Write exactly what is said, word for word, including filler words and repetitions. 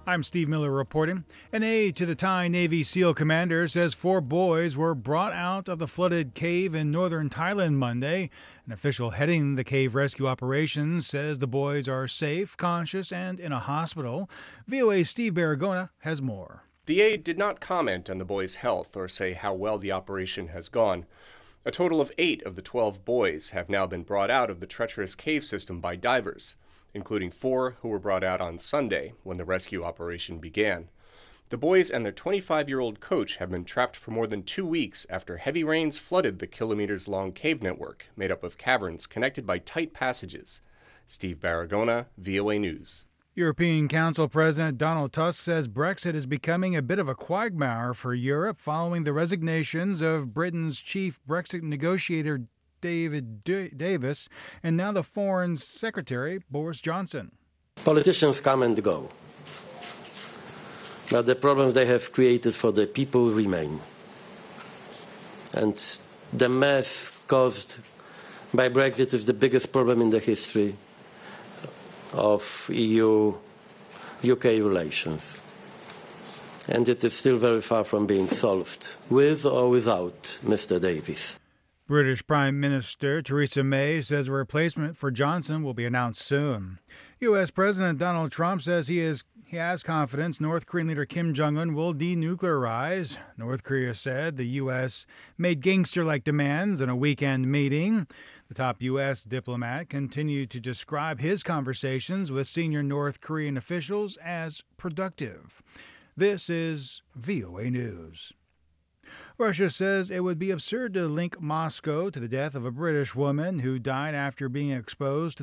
I'm Steve Miller reporting. An aide to the Thai Navy SEAL commander says four boys were brought out of the flooded cave in northern Thailand Monday. An official heading the cave rescue operations says the boys are safe, conscious, and in a hospital. V O A's Steve Baragona has more. The aide did not comment on the boys' health or say how well the operation has gone. A total of eight of the twelve boys have now been brought out of the treacherous cave system by divers, including four who were brought out on Sunday when the rescue operation began. The boys and their twenty-five-year-old coach have been trapped for more than two weeks after heavy rains flooded the kilometers-long cave network made up of caverns connected by tight passages. Steve Baragona, V O A News. European Council President Donald Tusk says Brexit is becoming a bit of a quagmire for Europe following the resignations of Britain's chief Brexit negotiator David D- Davis and now the Foreign Secretary Boris Johnson. Politicians come and go, but the problems they have created for the people remain. And the mess caused by Brexit is the biggest problem in the history of E U-U K relations. And it is still very far from being solved, with or without Mister Davis. British Prime Minister Theresa May says a replacement for Johnson will be announced soon. U S. President Donald Trump says he is he has confidence North Korean leader Kim Jong-un will denuclearize. North Korea said the U S made gangster-like demands in a weekend meeting. The top U S diplomat continued to describe his conversations with senior North Korean officials as productive. This is V O A News. Russia says it would be absurd to link Moscow to the death of a British woman who died after being exposed to